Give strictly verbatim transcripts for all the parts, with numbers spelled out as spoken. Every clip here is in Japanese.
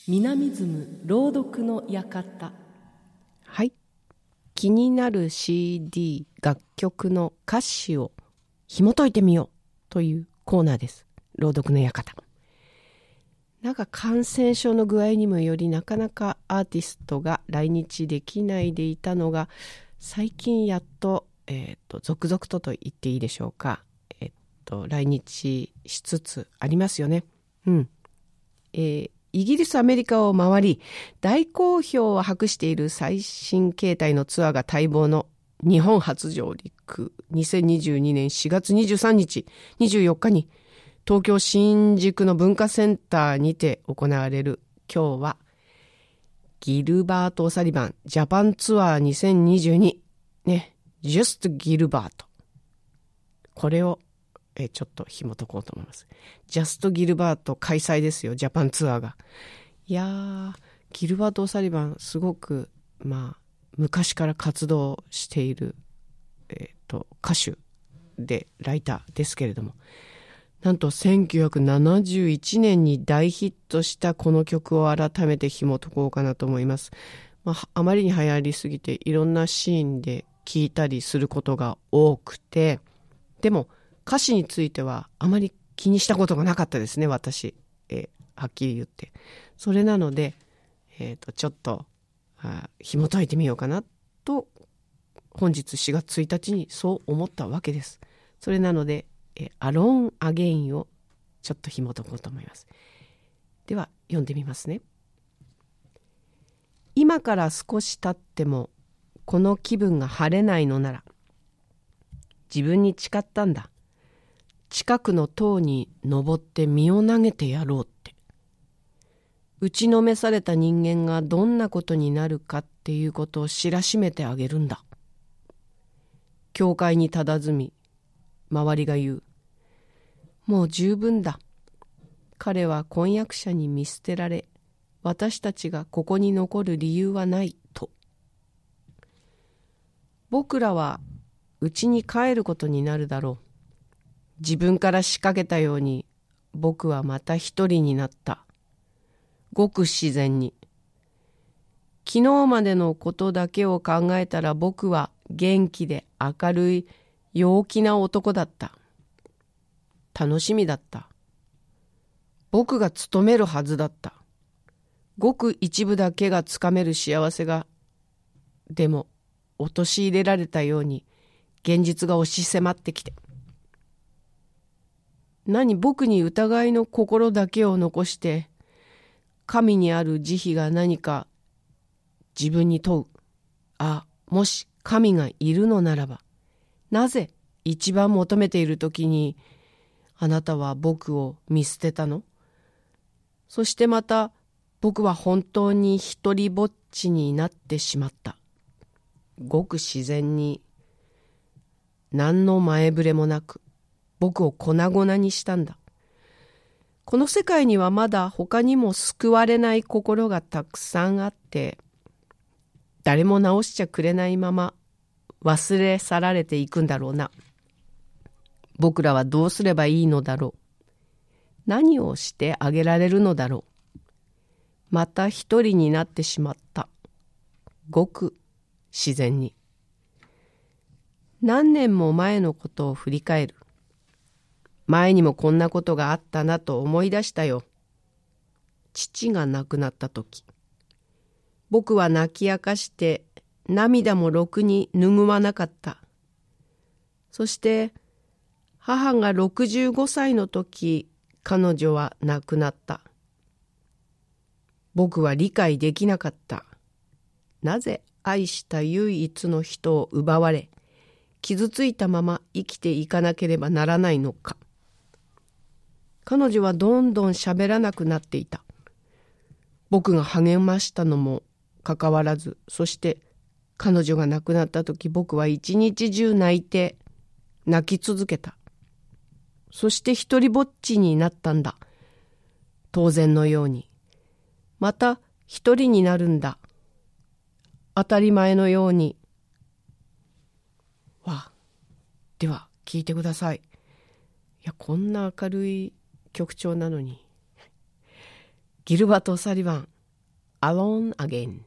ミナミズム朗読の館。 はい、気になる シーディー 楽曲の歌詞を紐解いてみようというコーナーです。朗読の館。なんか感染症の具合にもよりなかなかアーティストが来日できないでいたのが、最近やっと、えー、と続々とと言っていいでしょうか、えー、と来日しつつありますよね。うん、えーイギリス、アメリカを回り、大好評を博している最新形態のツアーが待望の日本初上陸、にせんにじゅうにねんしがつにじゅうさんにち、にじゅうよっかに東京新宿の文化センターにて行われる。今日はギルバート・オサリバンジャパンツアーにせんにじゅうにね、ジュスト・ギルバート、これをえちょっと紐解こうと思います。ジャスト・ギルバート開催ですよ、ジャパンツアーが。いやー、ギルバート・オサリバンすごくまあ昔から活動している、えー、と歌手でライターですけれども、なんとせんきゅうひゃくななじゅういちねんに大ヒットしたこの曲を改めて紐解こうかなと思います。まあ、あまりに流行りすぎていろんなシーンで聴いたりすることが多くて、でも歌詞についてはあまり気にしたことがなかったですね、私、えー、はっきり言って。それなので、えー、とちょっとあ紐解いてみようかなと本日しがつついたちにそう思ったわけです。それなので、えー、アローンアゲインをちょっと紐解こうと思います。では読んでみますね。今から少し経ってもこの気分が晴れないのなら、自分に誓ったんだ。近くの塔に登って身を投げてやろうって。打ちのめされた人間がどんなことになるかっていうことを知らしめてあげるんだ。教会に佇み、周りが言う。もう十分だ。彼は婚約者に見捨てられ、私たちがここに残る理由はないと。僕らは家に帰ることになるだろう。自分から仕掛けたように僕はまた一人になった。ごく自然に。昨日までのことだけを考えたら僕は元気で明るい陽気な男だった。楽しみだった。僕が務めるはずだった。ごく一部だけがつかめる幸せが、でも陥れられたように現実が押し迫ってきて。何、僕に疑いの心だけを残して、神にある慈悲が何か自分に問う。あ、もし神がいるのならば、なぜ一番求めているときにあなたは僕を見捨てたの？そしてまた僕は本当に一りぼっちになってしまった。ごく自然に、何の前触れもなく、僕を粉々にしたんだ。この世界にはまだ他にも救われない心がたくさんあって、誰も直しちゃくれないまま忘れ去られていくんだろうな。僕らはどうすればいいのだろう。何をしてあげられるのだろう。また一人になってしまった。ごく自然に。何年も前のことを振り返る。前にもこんなことがあったなと思い出したよ。父が亡くなった時、僕は泣き明かして涙もろくに拭わなかった。そして母がろくじゅうごさいの時、彼女は亡くなった。僕は理解できなかった。なぜ愛した唯一の人を奪われ、傷ついたまま生きていかなければならないのか。彼女はどんどん喋らなくなっていた。僕が励ましたのもかかわらず、そして彼女が亡くなった時、僕は一日中泣いて泣き続けた。そして一りぼっちになったんだ。当然のように。また一人になるんだ。当たり前のように。わ、では聞いてください。いや、こんな明るい曲調なのに。ギルバート・オサリバン、 Alone Again。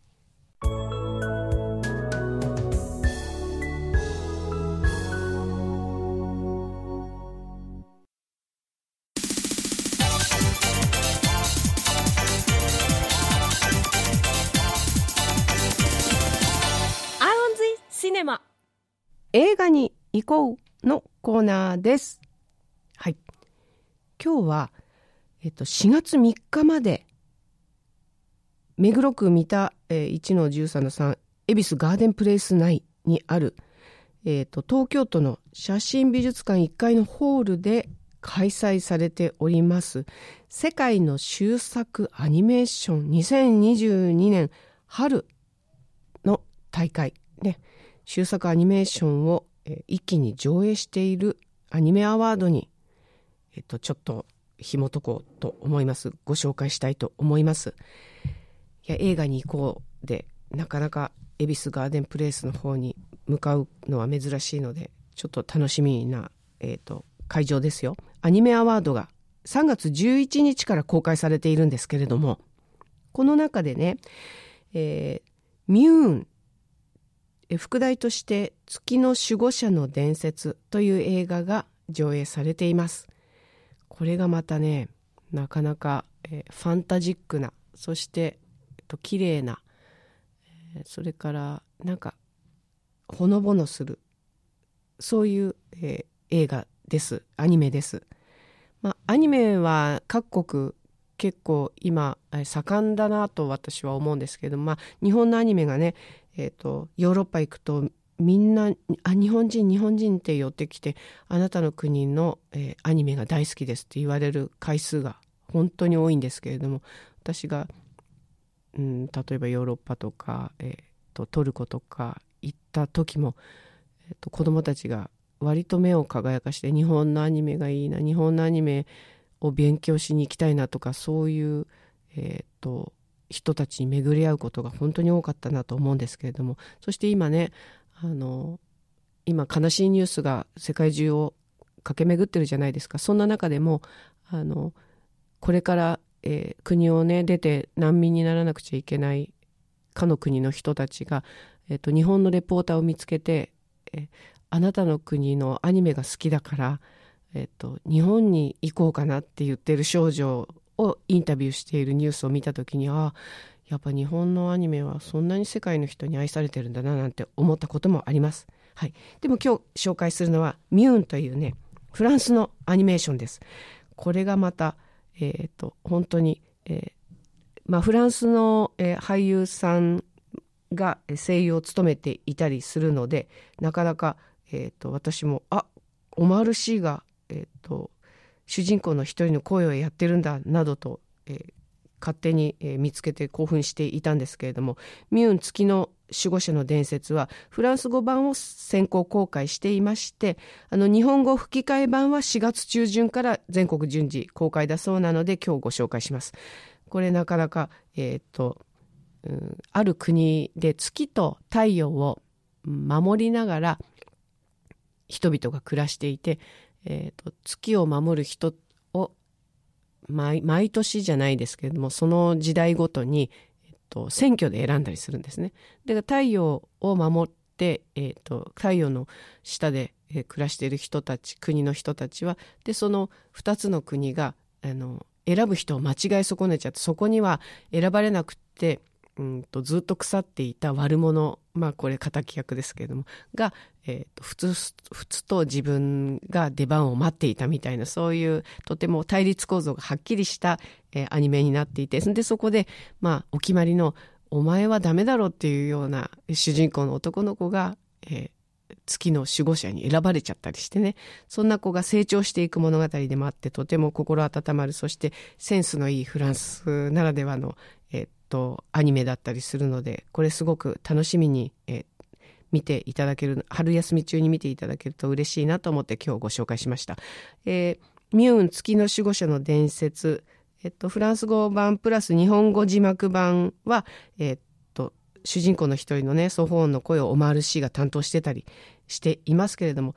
シネマ。 映画に行こうのコーナーです。はい。今日は、えっと、しがつみっかまで目黒区三田、えー、いちのじゅうさんのさん恵比寿ガーデンプレイス内にある、えっと、東京都の写真美術館いっかいのホールで開催されております世界の終作アニメーションにせんにじゅうにねん春の大会ね。終作アニメーションを、えー、一気に上映しているアニメアワードに、えっと、ちょっと紐解こうと思います。ご紹介したいと思います。いや、映画に行こうでなかなか恵比寿ガーデンプレイスの方に向かうのは珍しいので、ちょっと楽しみな、えーと、会場ですよ。アニメアワードがさんがつじゅういちにちから公開されているんですけれども、この中でね、えー、ミューン副題として月の守護者の伝説という映画が上映されています。これがまたね、なかなか、えー、ファンタジックな、そして、えっと、綺麗な、えー、それからなんかほのぼのする、そういう、えー、映画です。アニメです。まあ、アニメは各国結構今盛んだなと私は思うんですけど、まあ、日本のアニメがね、えーと、ヨーロッパ行くとみんなあ日本人日本人って寄ってきて、あなたの国の、えー、アニメが大好きですって言われる回数が本当に多いんですけれども、私が、うん、例えばヨーロッパとか、えーと、トルコとか行った時も、えーと、子供たちが割と目を輝かして日本のアニメがいいな、日本のアニメを勉強しに行きたいなとか、そういう、えーと人たちに巡り合うことが本当に多かったなと思うんですけれども、そして今ね、あの今悲しいニュースが世界中を駆け巡ってるじゃないですか。そんな中でもあのこれから、えー、国をね出て難民にならなくちゃいけないかの国の人たちが、えーと、日本のレポーターを見つけて、えー、あなたの国のアニメが好きだから、えーと、日本に行こうかなって言ってる少女をインタビューしているニュースを見たときに、ああやっぱ日本のアニメはそんなに世界の人に愛されてるんだななんて思ったこともあります。はい、でも今日紹介するのはミューンというね、フランスのアニメーションです。これがまた、えー、と本当に、えーまあ、フランスの、えー、俳優さんが声優を務めていたりするので、なかなか、えー、と私もあオマール・シーが、えー、と主人公の一人の声をやってるんだなどと、えー、勝手に、えー、見つけて興奮していたんですけれども、ミューン月の守護者の伝説はフランス語版を先行公開していまして、あの日本語吹き替え版はしがつちゅうじゅんから全国順次公開だそうなので、今日ご紹介します。これなかなか、えーとうん、ある国で月と太陽を守りながら人々が暮らしていて、えーと、月を守る人を 毎, 毎年じゃないですけれども、その時代ごとに、えーと、選挙で選んだりするんですね。で太陽を守って、えーと、太陽の下で、えー、暮らしている人たち、国の人たちはでそのふたつの国があの選ぶ人を間違い損ねちゃって、そこには選ばれなくて、うんとずっと腐っていた悪者、まあこれ敵役ですけれどもが、えー、とふつふつと自分が出番を待っていたみたいな、そういうとても対立構造がはっきりした、えー、アニメになっていて、でそこで、まあ、お決まりのお前はダメだろっていうような主人公の男の子が、えー、月の守護者に選ばれちゃったりしてね、そんな子が成長していく物語でもあって、とても心温まる、そしてセンスのいいフランスならではの、えーとアニメだったりするので、これすごく楽しみに、えー、見ていただける、春休み中に見ていただけると嬉しいなと思って今日ご紹介しました。えー、ミューン月の守護者の伝説、えっと、フランス語版プラス日本語字幕版は、えっと、主人公の一人のねソフォーンの声をオマール・シーが担当してたりしていますけれども、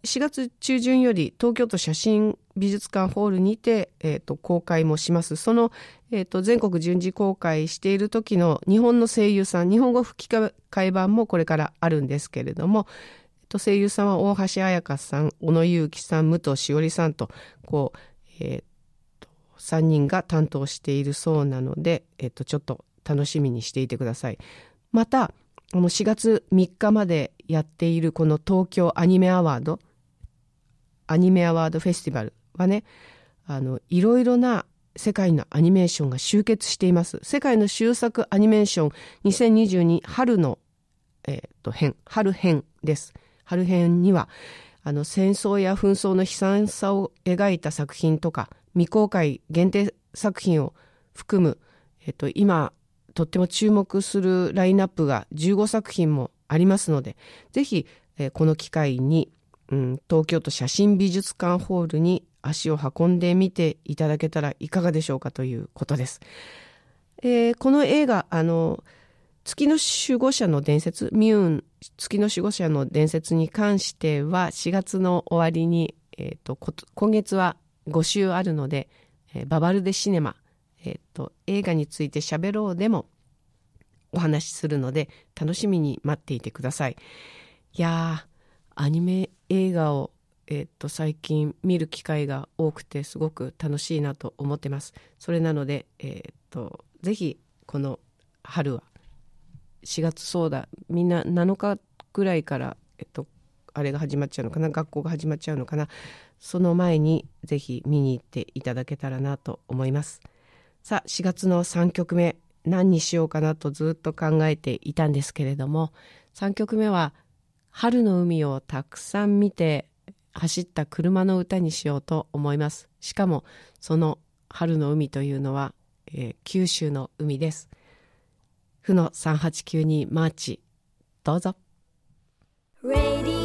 しがつ中旬より東京都写真美術館ホールにて、えー、と公開もします。その、えー、と全国順次公開している時の日本の声優さん、日本語吹き替え版もこれからあるんですけれども、えー、と声優さんは大橋彩香さん、小野裕樹さん、武藤しおりさんとこう、えー、とさんにんが担当しているそうなので、えー、とちょっと楽しみにしていてください。またしがつみっかまでやっているこの東京アニメアワードアニメアワードフェスティバルはね、あのいろいろな世界のアニメーションが集結しています。世界の終作アニメーションにせんにじゅうに春の、えー、と編春編です。春編にはあの戦争や紛争の悲惨さを描いた作品とか未公開限定作品を含む、えー、と今とっても注目するラインナップがじゅうごさく品もありますので、ぜひ、えー、この機会にうん、東京都写真美術館ホールに足を運んでみていただけたらいかがでしょうかということです。えー、この映画あの月の守護者の伝説ミューン月の守護者の伝説に関してはしがつの終わりに、えー、と今月はご週あるので、えー、ババルデシネマ、えー、と映画についてしゃべろうでもお話しするので楽しみに待っていてください。いやーアニメ映画を、えー、と最近見る機会が多くてすごく楽しいなと思ってます。それなので、えー、とぜひこの春はしがつそうだみんななのかぐらいから、えー、とあれが始まっちゃうのかな学校が始まっちゃうのかなその前にぜひ見に行っていただけたらなと思います。さあしがつのさんきょくめ何にしようかなとずっと考えていたんですけれども、さんきょくめは春の海をたくさん見て走った車の歌にしようと思います。しかもその春の海というのは、えー、九州の海です。負のさんはちきゅうにマーチどうぞ。 Radio